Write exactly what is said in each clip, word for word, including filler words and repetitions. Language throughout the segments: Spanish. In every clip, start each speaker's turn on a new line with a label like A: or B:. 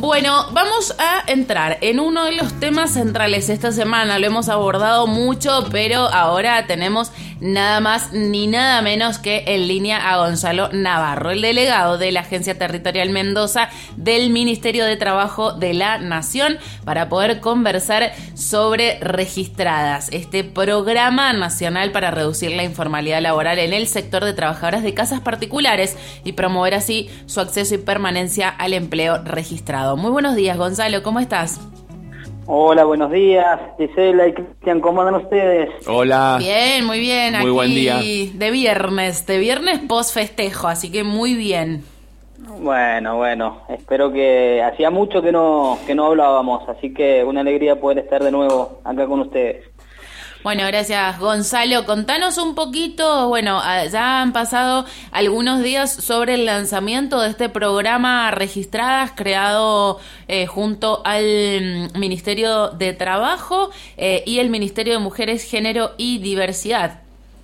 A: Bueno, vamos a entrar en uno de los temas centrales esta semana. Lo hemos abordado mucho, pero ahora tenemos nada más ni nada menos que en línea a Gonzalo Navarro, el delegado de la Agencia Territorial Mendoza del Ministerio de Trabajo de la Nación, para poder conversar sobre Registradas, este programa nacional para reducir la informalidad laboral en el sector de trabajadoras de casas particulares y promover así su acceso y permanencia al empleo registrado. Muy buenos días, Gonzalo, ¿cómo estás?
B: Hola, buenos días, Gisela y Cristian, ¿cómo andan ustedes?
A: Hola. Bien, muy bien.
C: Muy
A: aquí
C: buen día.
A: De viernes, de viernes post festejo, así que muy bien.
B: Bueno, bueno, espero que... Hacía mucho que no, que no hablábamos, así que una alegría poder estar de nuevo acá con ustedes.
A: Bueno, gracias, Gonzalo. Contanos un poquito, bueno, ya han pasado algunos días sobre el lanzamiento de este programa Registradas, creado eh, junto al Ministerio de Trabajo eh, y el Ministerio de Mujeres, Género y Diversidad.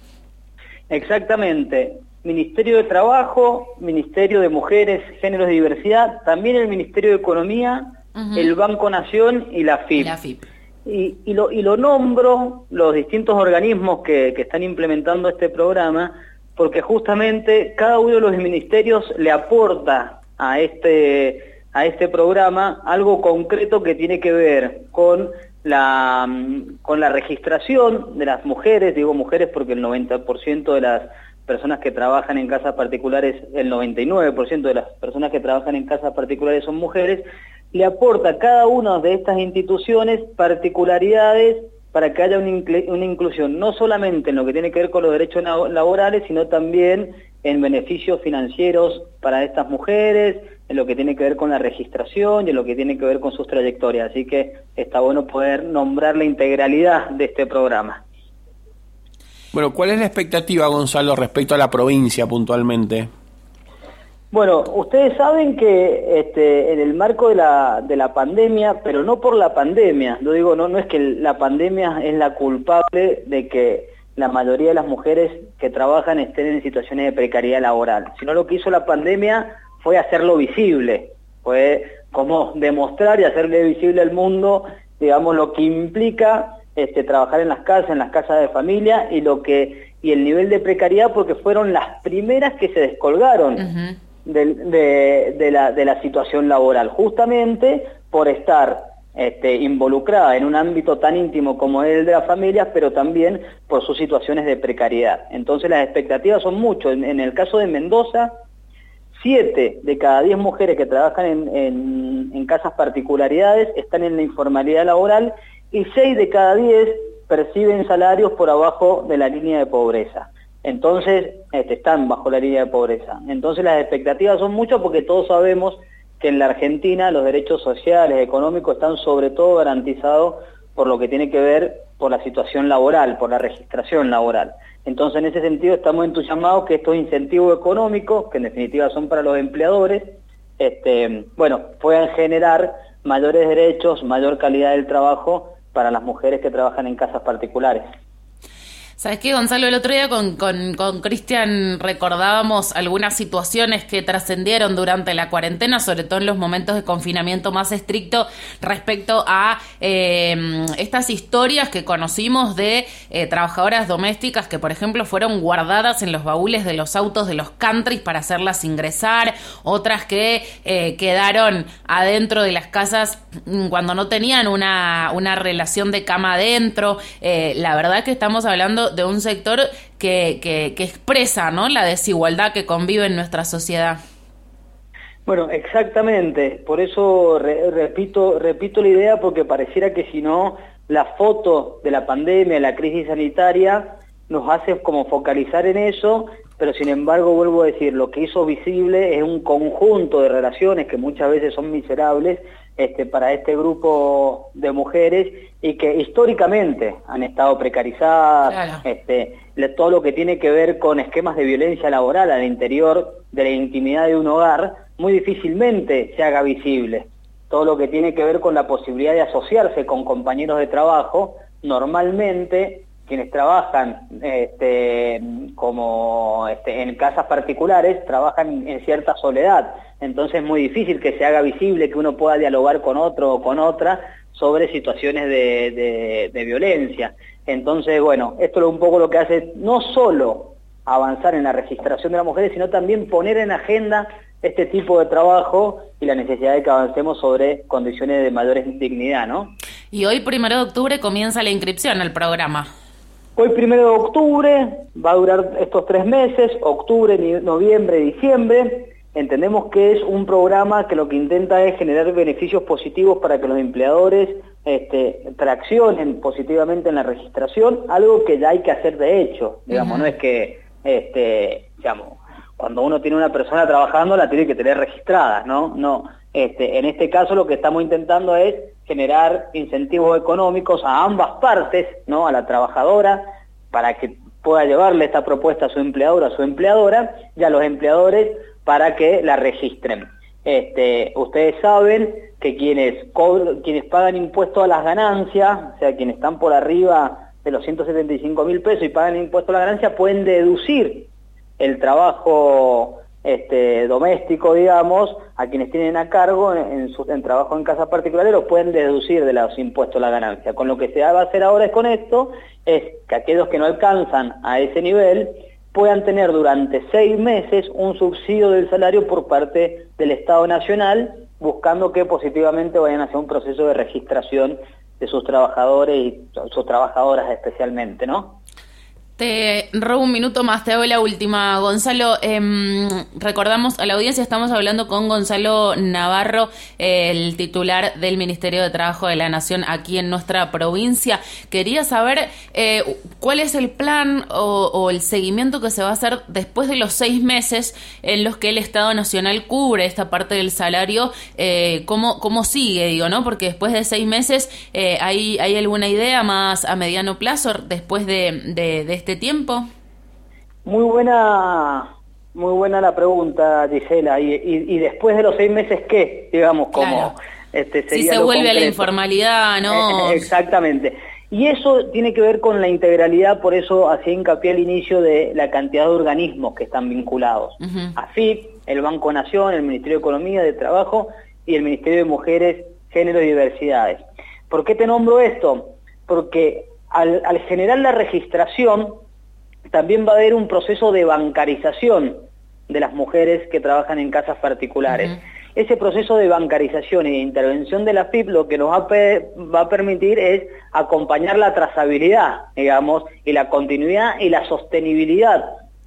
B: Exactamente. Ministerio de Trabajo, Ministerio de Mujeres, Género y Diversidad, también el Ministerio de Economía, uh-huh. el Banco Nación y la F I P.
A: La F I P.
B: Y, y, lo, y lo nombro, los distintos organismos que, que están implementando este programa, porque justamente cada uno de los ministerios le aporta a este, a este programa algo concreto que tiene que ver con la, con la registración de las mujeres, digo mujeres porque el noventa por ciento de las personas que trabajan en casas particulares, el noventa y nueve por ciento de las personas que trabajan en casas particulares son mujeres. Le aporta a cada una de estas instituciones particularidades para que haya una, incl- una inclusión, no solamente en lo que tiene que ver con los derechos laborales, sino también en beneficios financieros para estas mujeres, en lo que tiene que ver con la registración y en lo que tiene que ver con sus trayectorias. Así que está bueno poder nombrar la integralidad de este programa.
C: Bueno, ¿cuál es la expectativa, Gonzalo, respecto a la provincia puntualmente?
B: Bueno, ustedes saben que este, en el marco de la, de la pandemia, pero no por la pandemia, lo digo, no, no es que la pandemia es la culpable de que la mayoría de las mujeres que trabajan estén en situaciones de precariedad laboral, sino lo que hizo la pandemia fue hacerlo visible, fue como demostrar y hacerle visible al mundo, digamos, lo que implica este, trabajar en las casas, en las casas de familia y, lo que, y el nivel de precariedad, porque fueron las primeras que se descolgaron. Uh-huh. De, de, de, la, de la situación laboral, justamente por estar este, involucrada en un ámbito tan íntimo como es el de las familias, pero también por sus situaciones de precariedad. Entonces las expectativas son muchas. En, en el caso de Mendoza, siete de cada diez mujeres que trabajan en, en, en casas particularidades están en la informalidad laboral y seis de cada diez perciben salarios por abajo de la línea de pobreza. Entonces, este, están bajo la línea de pobreza. Entonces las expectativas son muchas porque todos sabemos que en la Argentina los derechos sociales, económicos están sobre todo garantizados por lo que tiene que ver por la situación laboral, por la registración laboral. Entonces en ese sentido estamos entusiasmados que estos incentivos económicos, que en definitiva son para los empleadores, este, bueno, puedan generar mayores derechos, mayor calidad del trabajo para las mujeres que trabajan en casas particulares.
A: ¿Sabes qué, Gonzalo? El otro día con con con Cristian recordábamos algunas situaciones que trascendieron durante la cuarentena, sobre todo en los momentos de confinamiento más estricto, respecto a eh, estas historias que conocimos de eh, trabajadoras domésticas que, por ejemplo, fueron guardadas en los baúles de los autos de los countries para hacerlas ingresar, otras que eh, quedaron adentro de las casas cuando no tenían una, una relación de cama adentro. Eh, la verdad que estamos hablando de un sector que, que, que expresa, ¿no?, la desigualdad que convive en nuestra sociedad.
B: Bueno, exactamente, por eso re, repito, repito la idea, porque pareciera que si no, la foto de la pandemia, la crisis sanitaria, nos hace como focalizar en eso, pero sin embargo, vuelvo a decir, lo que hizo visible es un conjunto de relaciones que muchas veces son miserables este, para este grupo de mujeres y que históricamente han estado precarizadas, claro. este, todo lo que tiene que ver con esquemas de violencia laboral al interior de la intimidad de un hogar, muy difícilmente se haga visible. Todo lo que tiene que ver con la posibilidad de asociarse con compañeros de trabajo, normalmente quienes trabajan este, como este, en casas particulares trabajan en cierta soledad, entonces es muy difícil que se haga visible, que uno pueda dialogar con otro o con otra sobre situaciones de, de, de violencia. Entonces, bueno, esto es un poco lo que hace no solo avanzar en la registración de las mujeres, sino también poner en agenda este tipo de trabajo y la necesidad de que avancemos sobre condiciones de mayor dignidad, ¿no?
A: Y hoy, primero de octubre, comienza la inscripción al programa.
B: Hoy, primero de octubre, va a durar estos tres meses, octubre, noviembre, diciembre. Entendemos que es un programa que lo que intenta es generar beneficios positivos para que los empleadores este, traccionen positivamente en la registración, algo que ya hay que hacer de hecho, digamos, uh-huh. No es que, este, digamos, cuando uno tiene una persona trabajando la tiene que tener registrada, ¿no? No, este, en este caso lo que estamos intentando es generar incentivos económicos a ambas partes, ¿no? A la trabajadora, para que pueda llevarle esta propuesta a su empleador o a su empleadora, y a los empleadores para que la registren. Este, ustedes saben que quienes, cobran, quienes pagan impuesto a las ganancias, o sea, quienes están por arriba de los ciento setenta y cinco mil pesos y pagan impuesto a la ganancia, pueden deducir el trabajo este, doméstico, digamos, a quienes tienen a cargo en, en, su, en trabajo en casas particulares, los pueden deducir de los impuestos a la ganancia. Con lo que se va a hacer ahora es con esto, es que aquellos que no alcanzan a ese nivel puedan tener durante seis meses un subsidio del salario por parte del Estado Nacional, buscando que positivamente vayan hacia un proceso de registración de sus trabajadores y sus trabajadoras especialmente, ¿no?
A: Te robo un minuto más, te hago la última, Gonzalo. Eh, recordamos a la audiencia, estamos hablando con Gonzalo Navarro, eh, el titular del Ministerio de Trabajo de la Nación aquí en nuestra provincia. Quería saber eh, cuál es el plan o, o el seguimiento que se va a hacer después de los seis meses en los que el Estado Nacional cubre esta parte del salario. Eh, ¿cómo, cómo sigue, digo, no? Porque después de seis meses, eh, ¿hay, ¿hay alguna idea más a mediano plazo después de, de, de este tiempo?
B: Muy buena, muy buena la pregunta, Gisela. Y, y, y después de los seis meses, ¿qué? Digamos, como
A: claro.
B: este, sería
A: si se
B: lo
A: vuelve
B: concreto.
A: A la informalidad, ¿no?
B: Exactamente. Y eso tiene que ver con la integralidad, por eso hacía hincapié al inicio de la cantidad de organismos que están vinculados. Uh-huh. A F I P, el Banco Nación, el Ministerio de Economía, de Trabajo y el Ministerio de Mujeres, Género y Diversidades. ¿Por qué te nombro esto? Porque Al, al generar la registración, también va a haber un proceso de bancarización de las mujeres que trabajan en casas particulares. Uh-huh. Ese proceso de bancarización y de intervención de la F I P lo que nos va a, pe- va a permitir es acompañar la trazabilidad, digamos, y la continuidad y la sostenibilidad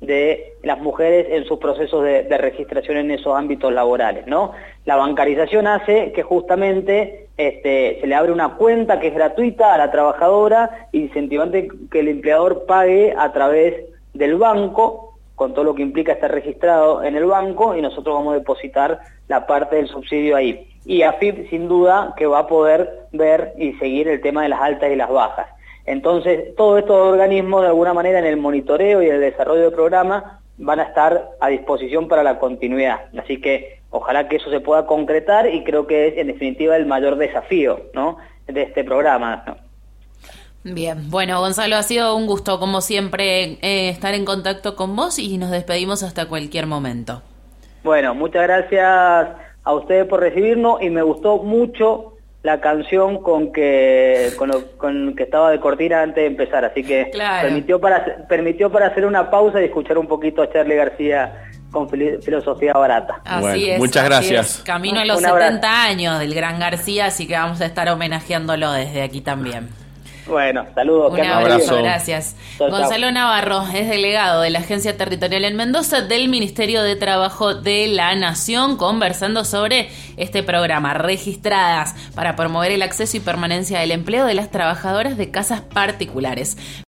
B: de las mujeres en sus procesos de, de registración en esos ámbitos laborales, ¿no? La bancarización hace que justamente este, se le abre una cuenta que es gratuita a la trabajadora, incentivando que el empleador pague a través del banco, con todo lo que implica estar registrado en el banco, y nosotros vamos a depositar la parte del subsidio ahí. Y a F I P, sin duda, que va a poder ver y seguir el tema de las altas y las bajas. Entonces, todos estos organismos, de alguna manera, en el monitoreo y el desarrollo del programa, van a estar a disposición para la continuidad. Así que, ojalá que eso se pueda concretar, y creo que es, en definitiva, el mayor desafío, ¿no?, de este programa, ¿no?
A: Bien, bueno, Gonzalo, ha sido un gusto, como siempre, eh, estar en contacto con vos, y nos despedimos hasta cualquier momento.
B: Bueno, muchas gracias a ustedes por recibirnos, y me gustó mucho la canción con que con, lo, con que estaba de cortina antes de empezar, así que claro. permitió para permitió para hacer una pausa y escuchar un poquito a Charly García con filosofía barata.
A: Así
C: bueno,
A: es.
C: Muchas gracias.
A: Es. Camino a los setenta años del gran García, así que vamos a estar homenajeándolo desde aquí también.
B: Bueno, saludos.
A: Un abrazo, gracias.
B: Chau,
A: Gonzalo
B: chau.
A: Navarro es delegado de la Agencia Territorial en Mendoza del Ministerio de Trabajo de la Nación, conversando sobre este programa, Registradas, para promover el acceso y permanencia del empleo de las trabajadoras de casas particulares.